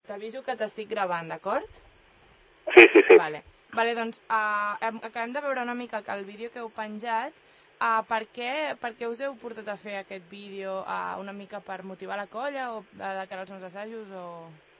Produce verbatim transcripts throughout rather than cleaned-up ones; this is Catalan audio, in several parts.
t'aviso que t'estic gravant, d'acord? Sí, sí, sí. Vale, vale doncs uh, acabem de veure una mica que el vídeo que heu penjat, uh, per, què, per què us heu portat a fer aquest vídeo? Uh, una mica per motivar la colla o de cara als nous assajos o...?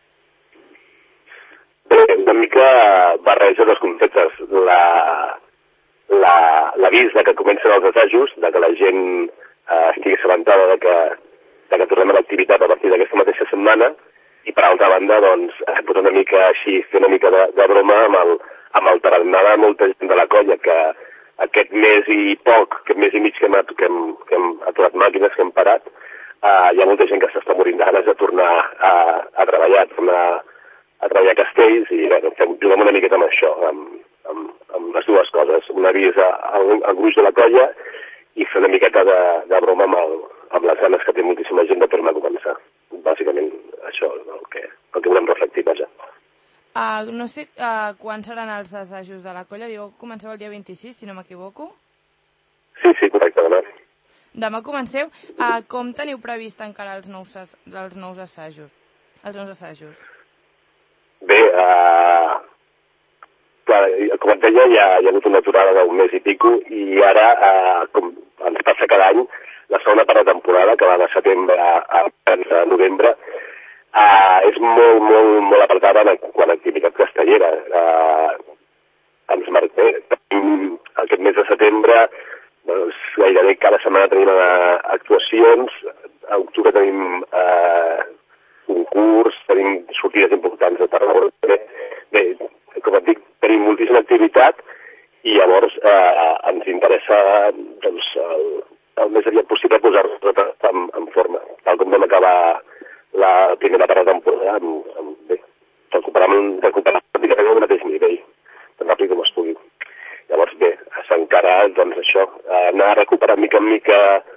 Bé, una mica barreja dels conceptes. La, la, l'avís de que comencen els assajos, de que la gent eh, estigui assabentada de que, de que tornem a l'activitat a partir d'aquesta mateixa setmana, i per altra banda, doncs, posar una mica així, fer una mica de, de broma amb el, amb el tarannà de molta gent de la colla, que aquest mes i poc, aquest mes i mig que hem, que hem, que hem aturat màquines, que hem parat, eh, hi ha molta gent que s'està morint de ganes de tornar a, a treballar, a tornar a treballar a Castells, i bé, juguem una miqueta amb això, amb, amb, amb les dues coses, un avís al, al gruix de la colla i fer una miqueta de, de broma amb, el, amb les ganes que té moltíssima gent de tornar a començar. Bàsicament això és el que, el que volem reflectir, vaja. Uh, no sé uh, quan seran els assajos de la colla, diu, comenceu el dia vint-i-sis, si no m'equivoco? Sí, sí, correcte, demà. Demà comenceu. Uh, com teniu previst encara els nous, els nous assajos? Els nous assajos? Bé, eh, clar, com et deia, ja, ja ha hagut una aturada d'un mes i pico, i ara, eh, com ens passa cada any, la segona part de temporada, que va de setembre a, a, a novembre, eh, és molt, molt, molt apretada en quant a activitat castellera. Eh, ens marquem aquest mes de setembre, doncs, gairebé cada setmana tenim eh, actuacions, a octubre tenim eh, concurs, tenim sortides importants de Tarragona. Bé, com et dic, tenim moltíssima activitat i llavors eh, ens interessa doncs, el, el més aviat possible posar-nos en, en forma. Tal com vam acabar la primera part de temporada, amb, amb, bé, recuperant, recuperant pràcticament el mateix nivell, tan ràpid com es pugui. Llavors, bé, s'encara, doncs, això, anar recuperant mica en mica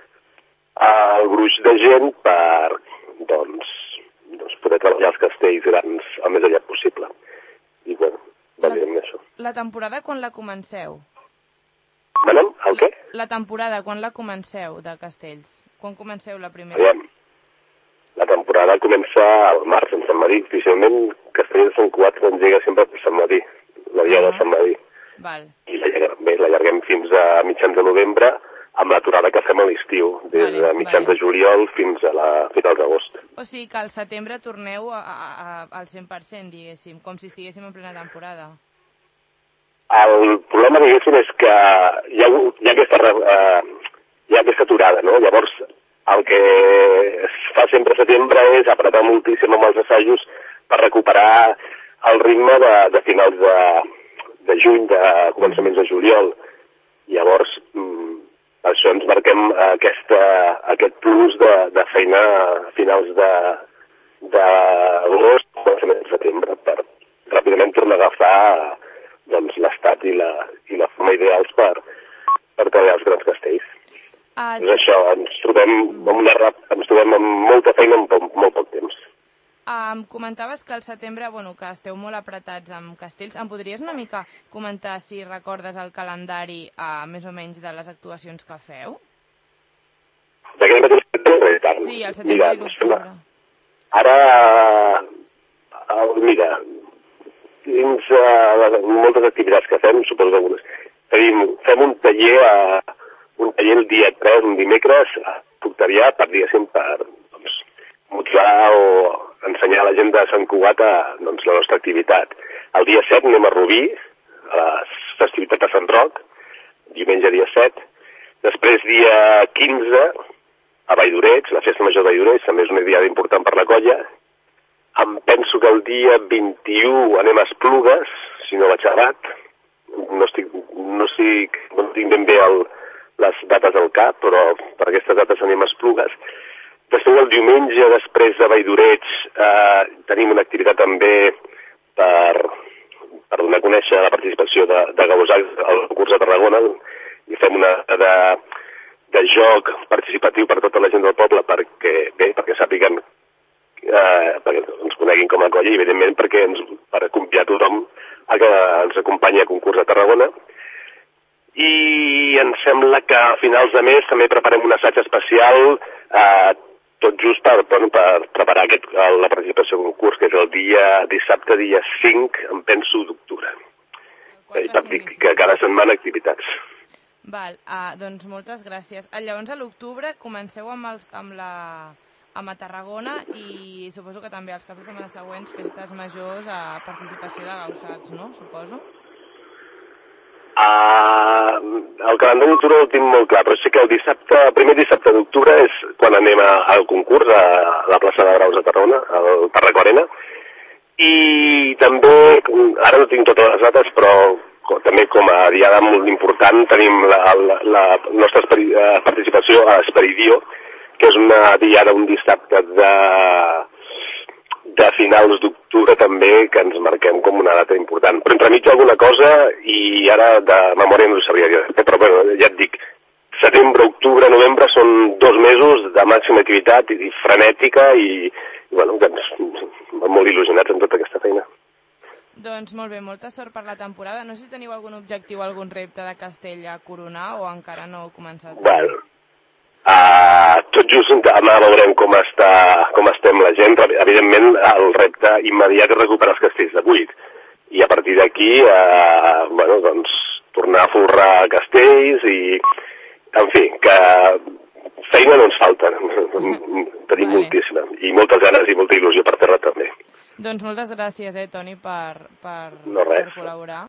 el gruix de gent per, doncs, doncs poder treballar els castells grans el més aviat possible. I, bueno, bàsicament això. La temporada, quan la comenceu? Manem, el què? La temporada, quan la comenceu, de castells? Quan comenceu la primera? Aviam, la temporada comença al març, en Sant Madí. Oficialment, Castells de Sant Cugat s'engega sempre per Sant Madí, la dia uh -huh. de Sant Madí. Val. I l'allarguem fins a mitjans de novembre, amb l'aturada que fem a l'estiu, des vale, de mitjans vale. de juliol fins a la finals d'agost. O sigui que al setembre torneu a, a, a, al cent per cent, diguéssim, com si estiguéssim en plena temporada. El problema, diguéssim, és que hi ha, hi ha, aquesta, uh, hi ha aquesta aturada, no? Llavors, el que es fa sempre a setembre és apretar moltíssim amb els assajos per recuperar el ritme de, de finals de, de juny, de començaments de juliol. Llavors, per això ens marquem aquesta, aquest plus de, de feina a finals d'agost, començament de setembre, per ràpidament tornar a agafar doncs, l'estat i, la, i la forma ideals per, per treballar els grans castells. Uh, és això, ens trobem, amb una rap, ens trobem amb molta feina en molt, molt poc temps. Em um, comentaves que al setembre, bueno, que esteu molt apretats amb castells. Em podries una mica comentar si recordes el calendari uh, més o menys de les actuacions que feu? D'aquest mateix setembre? Tant. Sí, el setembre mira, i l'octubre. Ara, uh, mira, dins uh, moltes activitats que fem, suposo algunes, tenim, fem un taller, uh, un taller el dia tres, un dimecres, a Tuctarià, per diguéssim, per doncs, motivar o ensenyar a la gent de Sant Cugat a, doncs, la nostra activitat. El dia set anem a Rubí, a la festivitat de Sant Roc, diumenge dia set. Després, dia quinze, a Valldoreix, la festa major de Valldoreix, també és una diada important per la colla. Em penso que el dia vint-i-u anem a Esplugues, si no vaig errat. No estic, no estic, no tinc ben bé el, les dates al cap, però per aquestes dates anem a Esplugues. Després, el diumenge, després de Valldoreix, eh, tenim una activitat també per, per donar a conèixer la participació de, de Gausacs al concurs de Tarragona, i fem una de, de joc participatiu per tota la gent del poble perquè, bé, perquè sàpiguen, eh, perquè ens coneguin com a colla i, evidentment, perquè ens, per convidar tothom a que ens acompanyi al concurs de Tarragona. I em sembla que a finals de mes també preparem un assaig especial eh, tot just per, bueno, per preparar aquest, la participació en concurs, que és el dia dissabte, dia cinc, em penso, d'octubre. I per dir que cada setmana activitats. Val, ah, doncs moltes gràcies. Llavors a l'octubre comenceu amb, els, amb, la, amb a Tarragona i suposo que també els caps de setmana següents festes majors a participació de Gausacs, no? Suposo. Uh, el calendari d'octubre no ho tinc molt clar, però sí que el dissabte, el primer dissabte d'octubre és quan anem a, al concurs a la plaça de Braus de Tarragona, al Tarraco Arena, i també, ara no tinc totes les dates, però també com a diada molt important tenim la, la, la nostra participació a Esperidio, que és una diada un dissabte de... de finals d'octubre també, que ens marquem com una data important. Però entremig alguna cosa i ara de memòria no ho sabria dir. Però bueno, ja et dic, setembre, octubre, novembre són dos mesos de màxima activitat i frenètica i, i bueno, que ens molt il·lusionats amb tota aquesta feina. Doncs molt bé, molta sort per la temporada. No sé si teniu algun objectiu, algun repte de castell a coronar o encara no heu començat. Bueno, Uh, tot just demà veurem com, està, com estem la gent. Evidentment, el repte immediat és recuperar els castells de buit. I a partir d'aquí, uh, bueno, doncs, tornar a folrar castells i, en fi, que feina no ens falta. Tenim vale. moltíssima. I moltes ganes i molta il·lusió per fer-la també. Doncs moltes gràcies, eh, Toni, per, per, no per col·laborar.